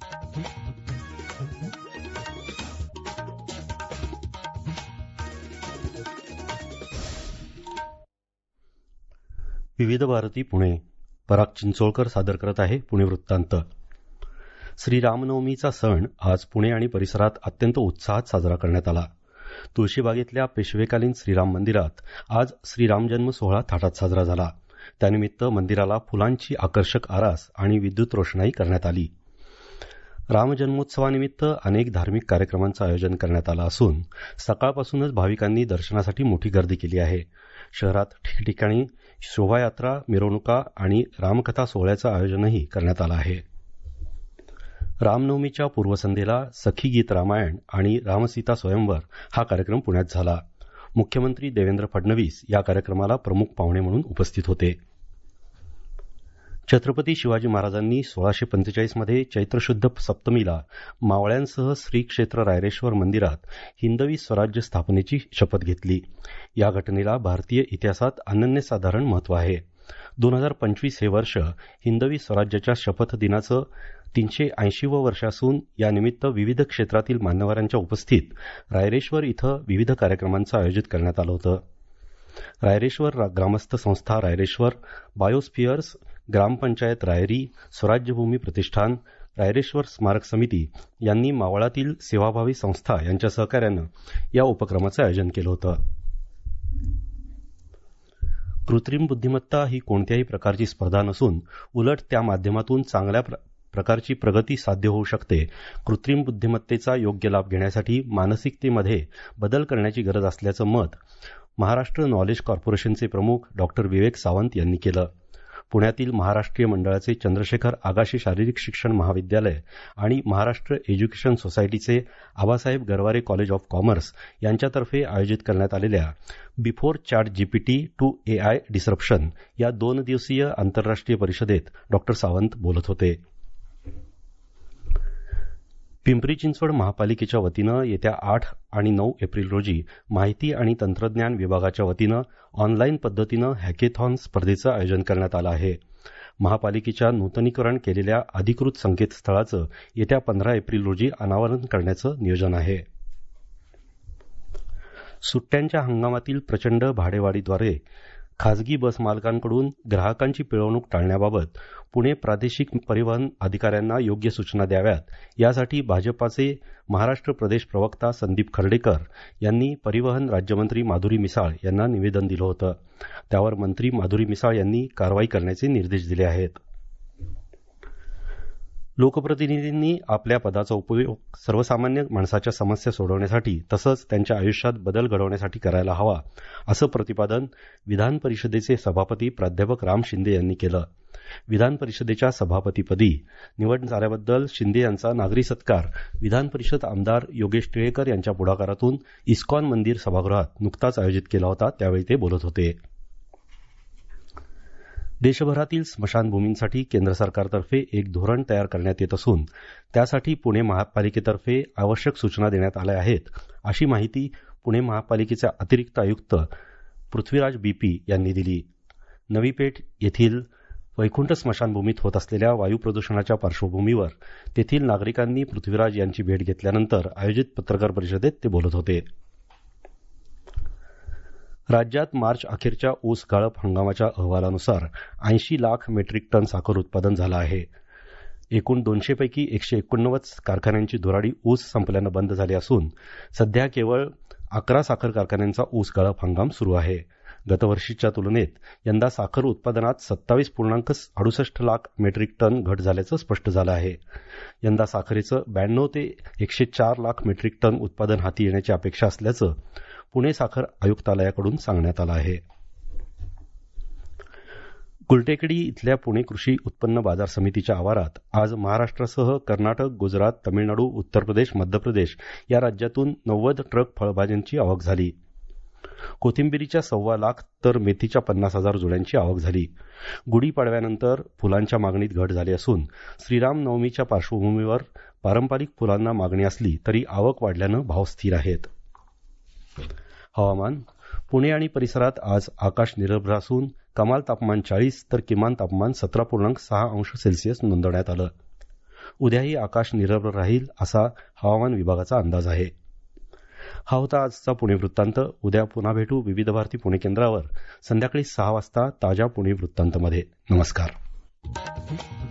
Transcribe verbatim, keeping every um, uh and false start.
विविध भारती पुणे. पराग चिंचोळकर सादर करत आहे पुणे वृत्तांत. श्रीरामनवमीचा सण आज पुणे आणि परिसरात अत्यंत उत्साहात साजरा करण्यात आला. तुळशीबागेतल्या पेशवेकालीन श्रीराम मंदिरात आज श्रीराम जन्म सोहळा थाटात साजरा झाला. त्यानिमित्त मंदिराला फुलांची आकर्षक आरास आणि विद्युत रोषणाई करण्यात आली. रामजन्मोत्सवानिमित्त अनेक धार्मिक कार्यक्रमांचं आयोजन करण्यात आलं असून सकाळपासूनच भाविकांनी दर्शनासाठी मोठी गर्दी केली आहे. शहरात ठिकठिकाणी शोभायात्रा, मिरवणुका आणि रामकथा सोहळ्याचं आयोजनही करण्यात आलं आहे. रामनवमीच्या पूर्वसंध्येला सखी गीत रामायण आणि रामसीता स्वयंवर हा कार्यक्रम पुण्यात झाला. मुख्यमंत्री देवेंद्र फडणवीस या कार्यक्रमाला प्रमुख पाहुणे म्हणून उपस्थित होते. छत्रपती शिवाजी महाराजांनी सोळाशे पंचेचाळीसमध्ये चैत्रशुद्ध सप्तमीला मावळ्यांसह श्री क्षेत्र रायरेश्वर मंदिरात हिंदवी स्वराज्य स्थापनेची शपथ घेतली. या घटनेला भारतीय इतिहासात अनन्यसाधारण महत्त्व आहे. दोन हजार पंचवीस हे वर्ष हिंदवी स्वराज्याच्या शपथ दिनाचं तीनशे ऐंशीवं वर्ष असून यानिमित्त विविध क्षेत्रातील मान्यवरांच्या उपस्थित रायरेश्वर इथं विविध कार्यक्रमांचं आयोजित करण्यात आलं होतं. रायरेश्वर ग्रामस्थ संस्था रायरेश्वर, बायोस्फिअर्स, ग्रामपंचायत रायरी, स्वराज्यभूमी प्रतिष्ठान, रायरेश्वर स्मारक समिती यांनी मावळातील सेवाभावी संस्था यांच्या सहकार्यानं या उपक्रमाचं आयोजन केलं होतं. कृत्रिम बुद्धिमत्ता ही कोणत्याही प्रकारची स्पर्धा नसून उलट त्या माध्यमातून चांगल्या प्रकारची प्रगती साध्य होऊ शकते. कृत्रिम बुद्धिमत्तेचा योग्य लाभ घेण्यासाठी मानसिकतेमध्ये बदल करण्याची गरज असल्याचं मत महाराष्ट्र नॉलेज कॉर्पोरेशनचे प्रमुख डॉक्टर विवेक सावंत यांनी केलं. पुण्यातील महाराष्ट्रीय मंडळाचे चंद्रशेखर आगाशे शारीरिक शिक्षण महाविद्यालय आणि महाराष्ट्र एज्युकेशन सोसायटीचे Abasaheb Garware college of commerce यांच्यातर्फे आयोजित करण्यात आलेल्या before chat GPT to AI disruption या दोन दिवसीय आंतरराष्ट्रीय परिषदेत डॉक्टर सावंत बोलत होते. पिंपरी चिंचवड महापालिकेच्या वतीनं येत्या आठ आणि नऊ एप्रिल रोजी माहिती आणि तंत्रज्ञान विभागाच्या वतीनं ऑनलाईन पद्धतीनं हॅकेथॉन स्पर्धेचं आयोजन करण्यात आलं आहे. महापालिकेच्या नूतनीकरण केलेल्या अधिकृत संकेतस्थळाचं येत्या पंधरा एप्रिल रोजी अनावरण करण्याचं नियोजन आहे. सुट्ट्यांच्या हंगामातील प्रचंड भाडेवाढीद्वारे खासगी बस मालकांकडून ग्राहकांची पिळवणूक टाळण्याबाबत पुणे प्रादेशिक परिवहन अधिकाऱ्यांना योग्य सूचना द्याव्यात यासाठी भाजपाचे महाराष्ट्र प्रदेश प्रवक्ता संदीप खर्डेकर यांनी परिवहन राज्यमंत्री माधुरी मिसाळ यांना निवेदन दिलं होतं. त्यावर मंत्री माधुरी मिसाळ यांनी कारवाई करण्याचे निर्देश दिले आहेत. लोकप्रतिनिधींनी आपल्या पदाचा उपयोग सर्वसामान्य माणसाच्या समस्या सोडवण्यासाठी तसंच त्यांच्या आयुष्यात बदल घडवण्यासाठी करायला हवा असं प्रतिपादन विधान परिषदेचे सभापती प्राध्यापक राम शिंदे यांनी केलं. विधान परिषदेच्या सभापतीपदी निवड झाल्याबद्दल शिंदे यांचा नागरी सत्कार विधान परिषद आमदार योगेश टिळेकर यांच्या पुढाकारातून इस्कॉन मंदिर सभागृहात नुकताच आयोजित केला होता. त्यावेळी ते बोलत होते. देशभरातील स्मशानभूमींसाठी केंद्र सरकारतर्फे एक धोरण तयार करण्यात येत असून त्यासाठी पुणे महापालिकेतर्फे आवश्यक सूचना देण्यात आल्या आहेत अशी माहिती पुणे महापालिकेचे अतिरिक्त आयुक्त पृथ्वीराज बीपी यांनी दिली. नवी पेठ येथील वैकुंठ स्मशानभूमीत होत असलेल्या वायू प्रदूषणाच्या पार्श्वभूमीवर तेथील नागरिकांनी पृथ्वीराज यांची भेट घेतल्यानंतर आयोजित पत्रकार परिषदेत ते बोलत होते. राज्यात मार्च अखेरच्या ऊस गाळप हंगामाच्या अहवालानुसार ऐंशी लाख मेट्रिक टन साखर उत्पादन झालं आहे. एकूण दोनशे पैकी एकशे एकोणनव्वद कारखान्यांची धुराडी ऊस संपल्यानं बंद झाली असून सध्या केवळ अकरा साखर कारखान्यांचा ऊस गाळप हंगाम सुरू आहे. गतवर्षीच्या तुलनेत यंदा साखर उत्पादनात सत्तावीस पूर्णांक अडुसष्ट लाख मेट्रिक टन घट झाल्याचं स्पष्ट झालं आहे. यंदा साखरेचं ब्याण्णव ते एकशे चार लाख मेट्रिक टन उत्पादन हाती येण्याची अपेक्षा असल्याचं पुणे साखर आयुक्तालयाकडून सांगण्यात आलं आहे. गुलटेकडी इथल्या पुणे कृषी उत्पन्न बाजार समितीच्या आवारात आज महाराष्ट्रासह कर्नाटक, गुजरात, तमिळनाडू, उत्तर प्रदेश, मध्य प्रदेश या राज्यातून नव्वद ट्रक फळभाज्यांची आवक झाली. कोथिंबिरीच्या सव्वा लाख तर मेथीच्या पन्नास हजार जुड्यांची आवक झाली. गुढीपाडव्यानंतर फुलांच्या मागणीत घट झाली असून श्रीराम नवमीच्या पार्श्वभूमीवर पारंपरिक फुलांना मागणी असली तरी आवक वाढल्यानं भाव स्थिर आहेत. हवामान. पुणे आणि परिसरात आज आकाश निरभ्र असून कमाल तापमान चाळीस तर किमान तापमान सतरा पूर्णांक सहा अंश सेल्सिअस नोंदवण्यात आलं. उद्याही आकाश निरभ्र राहील असा हवामान विभागाचा अंदाज आहे. हा होता आजचा पुणे वृत्तांत. उद्या पुन्हा भेटू विविध भारती पुणे केंद्रावर संध्याकाळी सहा वाजता ताज्या पुणे वृत्तांतमध्ये. नमस्कार.